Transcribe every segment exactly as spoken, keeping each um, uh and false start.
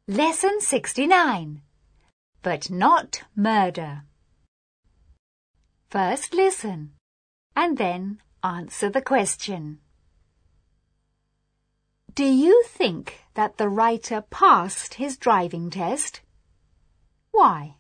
Lesson sixty-nine. But not murder. First listen, and then answer the question. Do you think that the writer passed his driving test? Why?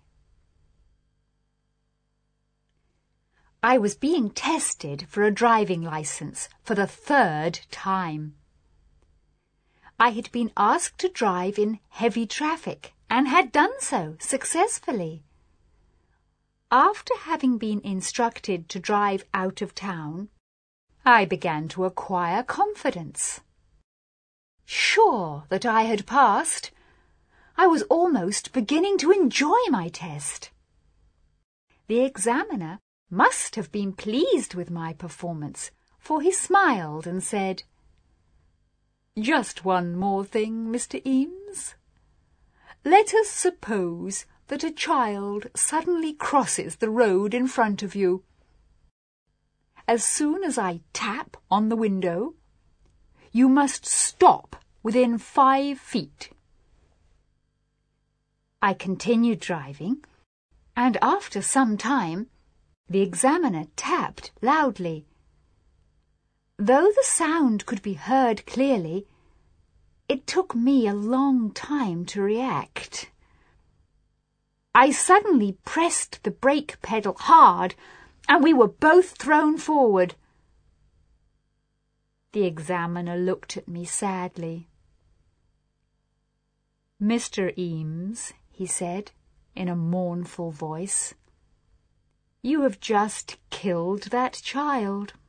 I was being tested for a driving license for the third time. I had been asked to drive in heavy traffic and had done so successfully. After having been instructed to drive out of town, I began to acquire confidence. Sure that I had passed, I was almost beginning to enjoy my test. The examiner must have been pleased with my performance, for he smiled and said, "Just one more thing, Mister Eames. Let us suppose that a child suddenly crosses the road in front of you. As soon as I tap on the window, you must stop within five feet." I continued driving, and after some time, the examiner tapped loudly. Though the sound could be heard clearly, it took me a long time to react. I suddenly pressed the brake pedal hard, and we were both thrown forward. The examiner looked at me sadly. "Mister Eames," he said in a mournful voice, "you have just killed that child."